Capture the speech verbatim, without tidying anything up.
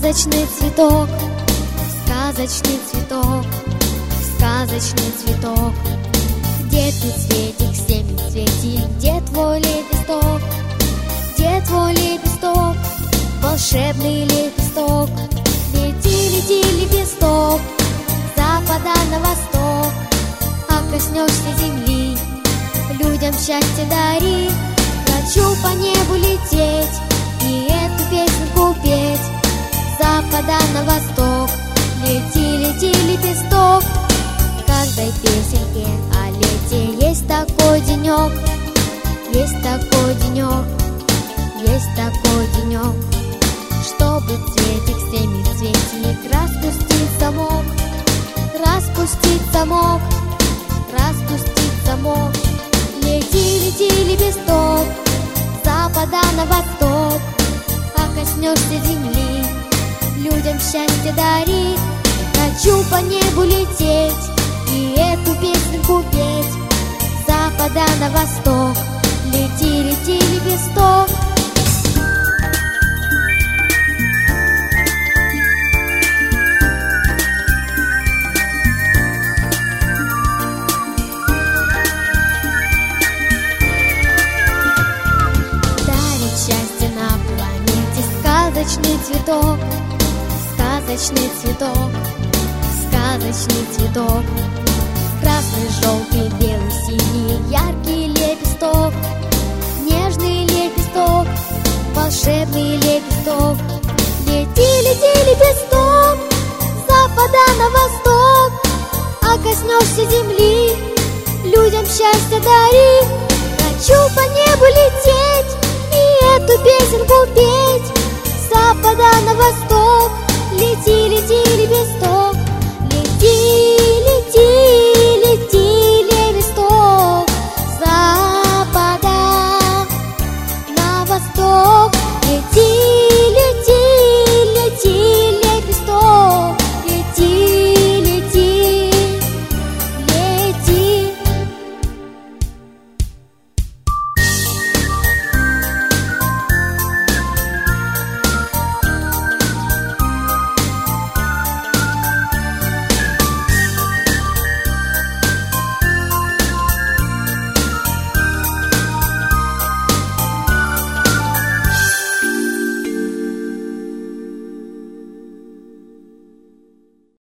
Сказочный цветок, сказочный цветок, сказочный цветок. Где ты, цветик, семицветик, где твой лепесток? Где твой лепесток, волшебный лепесток? Лети, лети, лепесток, с запада на восток, а коснешься земли, людям счастье дари. Хочу по небу лететь и эту песенку петь. С запада на восток, лети, лети, лепесток. В каждой песенке о лете есть такой денек, есть такой денек, есть такой денек, чтобы цветик, семицветик распустить замок, распустить замок, распустить замок. Лети, лети, лепесток, с запада на восток, а коснешься земли, людям счастье дари. Хочу по небу лететь и эту песенку петь. С запада на восток, лети, лети, лепесток. Дарит счастье на планете сказочный цветок, сказочный цветок, сказочный цветок. Красный, желтый, белый, синий, яркий лепесток, нежный лепесток, волшебный лепесток. Лети, лети, лепесток, с запада на восток, а коснешься земли, людям счастье дари. Хочу по небу лететь и эту песенку петь. С запада на восток, лети, лети, лепесток, лети.